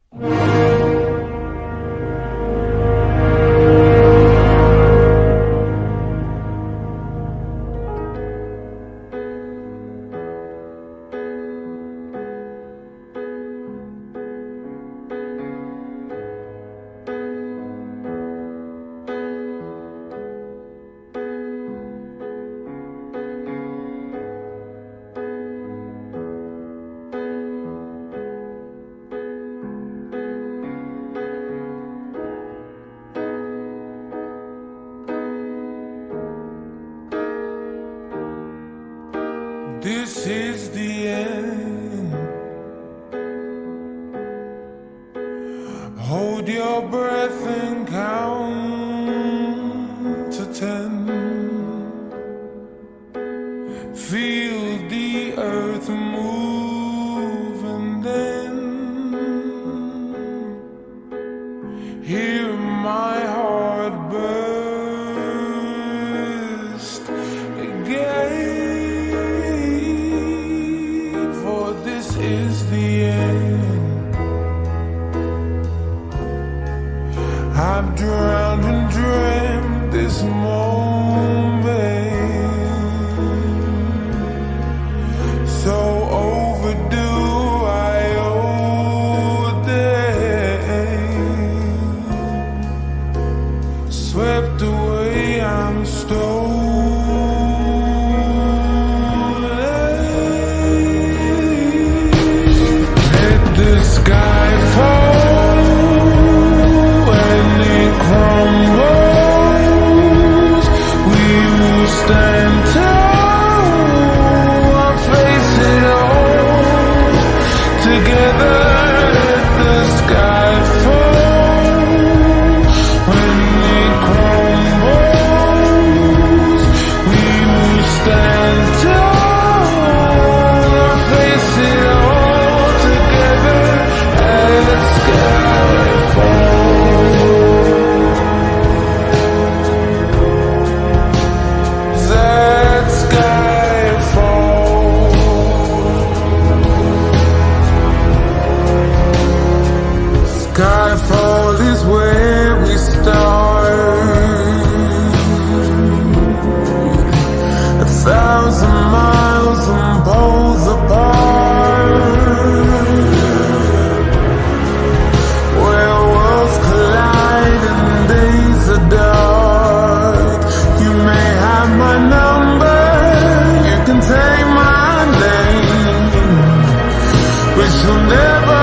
This is the end. Hold your breath and count to 10. Feel the earth move and then hear my heart burst again. This is the end. I've drowned and dreamt this moment, so overdue I owe them. Swept away, I'm stolen. The sky falls and it crumbles. We will stand tall, I'll face it all together. Let the sky fall when it crumbles. We will stand tall, I'll face it all. Skyfall is where we start. 1,000 miles and poles apart, where worlds collide and days are dark. You may have my number, you can take my name, but you'll never